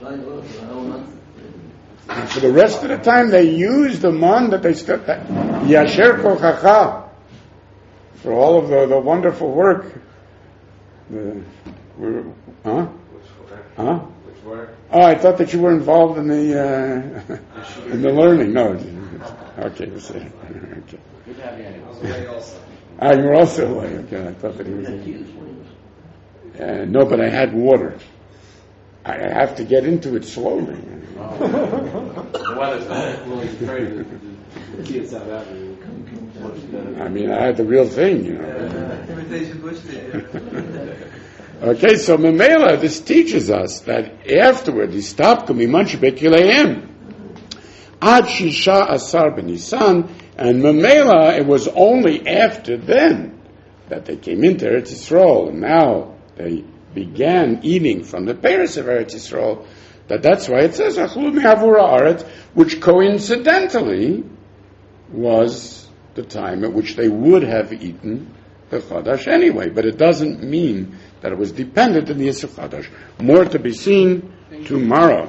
And for the rest of the time, they used the man that they still Yasher Kochacha for all of the, the wonderful work. The, huh? Huh? Which work? Oh, I thought that you were involved in the uh, in the learning. No, okay, we'll see. Okay. Good having you. I was away also. Ah, you were also away. Okay, I thought that he was. Uh, no, but I had water. I have to get into it slowly. Oh. The weather's not really afraid to the kids out after you. I mean, I had the real thing, you know. Uh, imitation Bush did. Okay, so Memela, this teaches us that afterward, he stopped Kumimanch Bekileim. Ad Shisha Asar Benisan, and Memela, it was only after then that they came into Eretz Yisrael, and now they began eating from the Paris of Eretz Yisrael, that that's why it says Achlu Me'avura Aretz, which coincidentally was the time at which they would have eaten the Chadash anyway, but it doesn't mean that it was dependent on the Yisur Chadash. More to be seen tomorrow.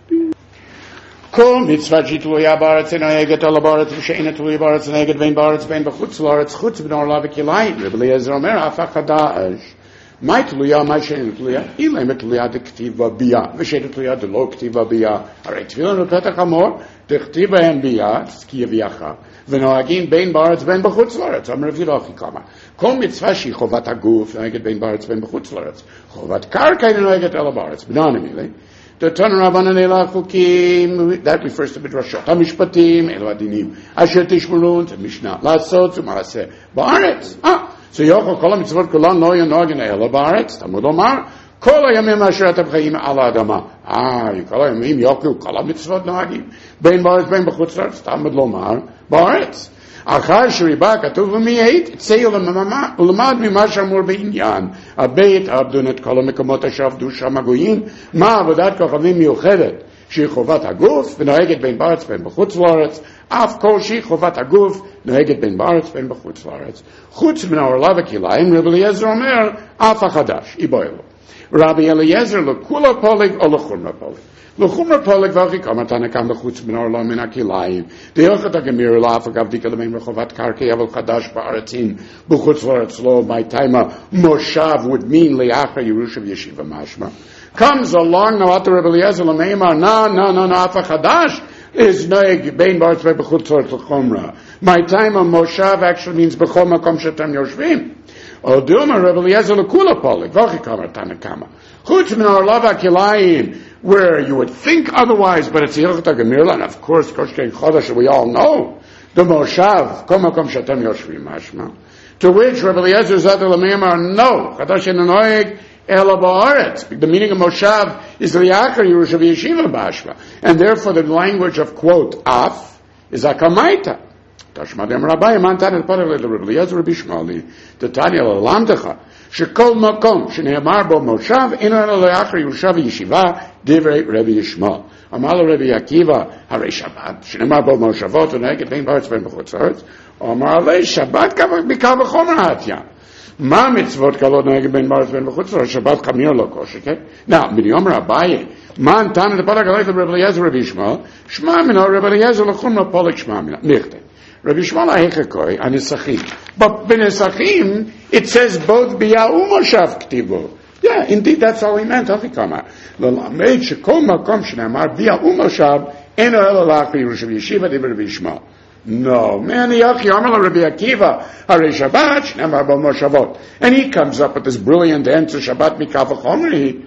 Kol mitzvah tluya b'aretz enayeget ala b'aretz v'she'ena tluya b'aretz enayeget vein b'aretz vein b'chutz l'aretz chutz b'nor la v'kilayim. Rebbe Eliezer omer afa chadash. My tluya, my she'ena tluya, ilem tluya dektiva bia, v'she'ena tluya delo ktiva bia. Arei tefilin v'petach hamor, dektiva hem bia, tzkiya v'yacha. ונוהגים בין בארץ בין בחוץ לארץ. אמר רבי רוחי כמה. כל מצווה שהיא חובת הגוף נוהגת בין בארץ בין בחוץ לארץ. חובת קרקע היא נוהגת אלא בארץ. בנענה מילי. דתן רבנן אלה החוקים, that refers to בדרשות. המשפטים, אלו הדינים. אשר תשמרון, זה משנה. לעשות ומעשה. בארץ. אה, זה יוכל כל המצוות כולן לא ינוהגן אלא בארץ. תלמוד לומר, כל הימים אשר אתם חיים על האדמה. אה, כל הימים יוקנו כל המצוות נוהגים. בין בארץ בין בחוץ לארץ. תלמוד לומר, בארץ. אחר שריבה כתוב ומי היית, צא ולמד ממה שאמור בעניין. הבית עבדון את כל המקומות אשר עבדו שם הגויים, מה עבודת כוכבים מיוחדת, שהיא חובת הגוף, ונוהגת בין בארץ בין בחוץ לארץ, אף כל שהיא חובת הגוף, נוהגת בין בארץ בין בחוץ לארץ. חוץ מן העורלה וכליים, רבי אליעזר אומר, אף החדש, איבוי לו. רבי אליעזר לכולה פולג או לחומרה פולג. לחומרה פולג ואחי כמה תנקם בחוץ מן העורלה מן הכליים. דיוחת הגמיר לאף אגב דיקה למים רחובת קרקעי אבל חדש בארצים בחוץ לארץ לא. My time מושב would mean לאחר ירושה וישיבה משמע. Comes along now at the Rebbe Eliezer Lameimar, no, no, no, no, אף החדש is noeg בין בארץ ובחוץ לארץ לחומרה. My time of moshav actually means בכל מקום שאתם יושבים. או דילמה רבי אליעזר לכולה פולג, ואחי כמה תנקמה. חוץ מן העורלה והכליים, where you would think otherwise, but it's הלכת הגמירלה, and of course, קושקין חודש, we all know, the מושב, כל מקום שאתם יושבים, משמע. To which Rabbi Eliezer Zadar Lameimar, no, חדש אינו נוהג, אלא בארץ. The meaning of moshav is liachar yerusha v'yeshiva b'ashva. And therefore the language of, quote, af, is akamaita. תשמעתם רבי, מה נתן את פרק לרבי אליעזר רבי שמעלי, תתניא ללמדך, שכל מקום שנאמר בו מושב, אינו אלא לאחר ירושה וישיבה, דברי רבי ישמעאל. אמר לו רבי עקיבא, הרי שבת, שנאמר בו מושבות ונהגת בין בארץ ובין בחוץ לארץ, אמר לי, שבת מקל וחומר העתיה. מה מצוות כלות נהגת בין בארץ ובין בחוץ לארץ? שבת חמיר לא קושי, כן? נא, בניום רבי, מה נתן את פרק לרבי אליעזר רבי ישמעאל, שמע מנו רבי אליעזר לחומר פולג שמע מנו. נכתב. Rabbi Shmuel HaHechekoi, Anisachim. But Benesachim, it says both Bia Umoshav Ktibo. Yeah, indeed, that's all he meant. Hafikama. L'lamed shekol makom shneamar Bia Umoshav eno elalach Yerusha v'yeshiva di Rabbi Shmuel. No, man, Yachi Amar Rabbi Akiva, Harei Shabbat shneamar bo Moshavot. And he comes up with this brilliant answer, Shabbat mikav v'chomri.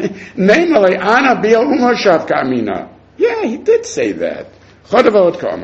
Namely, Ana Bia Umoshav ka'amina. Yeah, he did say that. Chodavot ka'amale.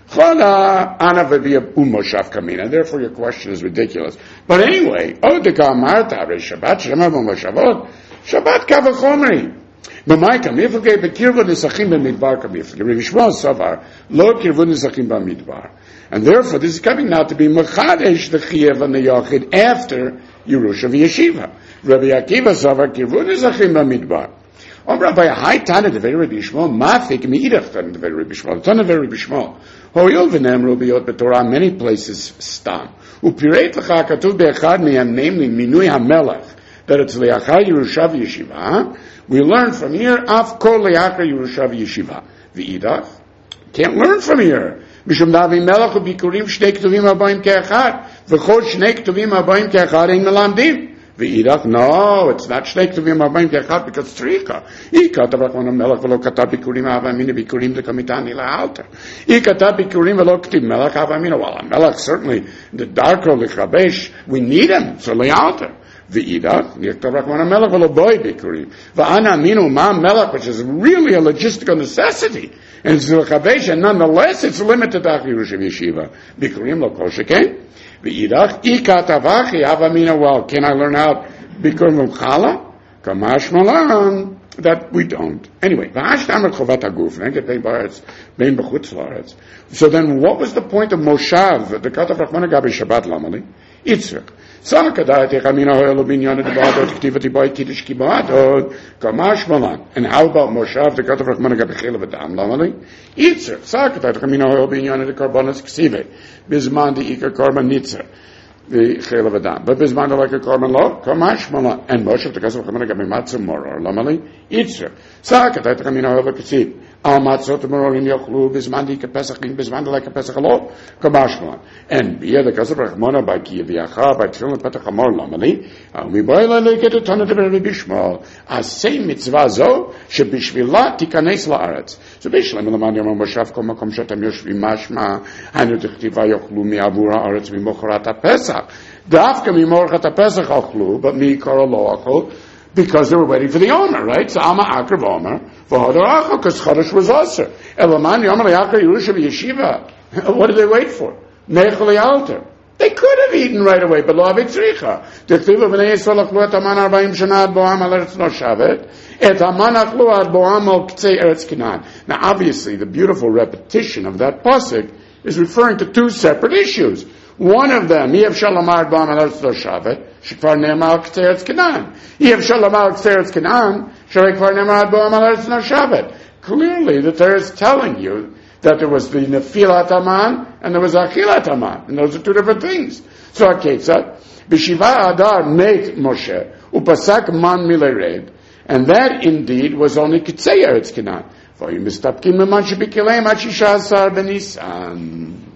Chola ana v'biyab umoshav kamina. Therefore, your question is ridiculous. But anyway, oh the gamarta re Shabbat shema b'moshavot Shabbat kavachomri. B'maikam ifugei b'kirvu nisachim b'midbar kamif. Rabbi Shmuel Savar lo kirvu nisachim b'midbar. And therefore, this is coming now to be mechadesh the chiyuv and the yachid after Yerusha v'yeshiva. Rabbi Akiva Savar kirvu nisachim b'midbar. Om Rabbi Hai Tana de Rabbi Shmuel Mafik Meidach Tana de Rabbi Shmuel Tana de Rabbi Shmuel Hoyol v'nem Rubiot b'Torah many places stam Upireit l'cha katuv be'echad me'am namely Minui HaMelech that it's le'achar Yerusha v'yeshiva. We learn from here Af kol le'achar Yerusha v'yeshiva v'idach can't learn from here Mishum Davi Melech u'bikurim shnei ketuvim habayim ke'echad v'chol shnei ketuvim habayim ke'echad ein melamdim. V'idach, no, it's not shnei ketuvim habayim ke'echad because it's trika. I katav rachman melech v'lo katav bikurim havamina bikurim dekamitani la'alter. I katav bikurim v'lo ktiv melech havamina. Well, melech certainly the darko l'chabesh we need him for le'alter. V'idach, katav rachman melech v'lo boy bikurim. V'ana aminu ma melech, which is really a logistical necessity, and it's l'chabesh, and nonetheless it's limited to Yerusha v'yeshiva. Bikurim lo kol sheken. V'idach, ikatavachi havamina. Well, can I learn out bikurim l'chala? Kamash malan. That we don't. Anyway, v'ashtam chovat haguf. Nenget b'aretz, bein b'chutz la'aretz. So then, what was the point of Moshav? The katav rachmana gabi Shabbat lamali. Yitzchak. Sakadayte chamina hoyelu binyan edibadot k'tivati boy kiddush kibadot kamash malan. And how about Moshav? The katav rachmana gabi chela v'dam lamali. Yitzchak. Sakadayte chamina hoyelu binyan edikarbonas ksive. Bizman di ikar korban nitzah. The chela v'dam. But bizman like a korban lo kamash malan. And Moshav the katav rachmana gabi matzah moror lamali. Yitzchak. Sakadayte chamina hoyelu ksiv. Al matzot mororim yochlu bizman di kepesach in bizman like a pesach lo kamash malan. And yeah, the katav rachmana by kiyaviacha by tefillin petach hamor lamali. We boil like it to turn it to Rabbi Shmuel. As same mitzvah zo shebishvila tikanes laaretz. So bishlam elaman yom moshav kol makom shetam yoshvim mashma hanu tichtiva yochlu mi'avur haaretz mimochorat haPesach. Dafka mimochorat haPesach ochlu, but mi karo lo ochlu. Because they were waiting for the owner, right? So Ama Akrav Omer, V'hodor Achel, because Chodesh was Aser. Elaman Yom Le'achar Yerusha v'yeshiva. What did they wait for? Nechel Alter. They could have eaten right away, but lo avitzricha. T'chtivu v'nei Yisrael achlu et Aman arba'im shana ad Boam al Eretz no shavet, et Aman achlu ad Boam al K'tzei Eretz Canaan. Now obviously the beautiful repetition of that pasuk is referring to two separate issues. One of them, Yev Shalamar Bam al Eretz no shavet, Shekvar Ne'emar K'tzei Eretz Canaan. Yev Shalamar K'tzei Eretz Canaan, Shekvar Ne'emar ad Boam al Eretz no shavet. Clearly the Torah is telling you that there was the Nefilat Aman and there was Achilat Aman, and those are two different things. So Aketzat, B'Shiva Adar make Moshe, Upasak Man Milered, and that indeed was only K'tzei Eretz Canaan. For you mistapkim Meman Shebikilem Achisha Asar Benisan.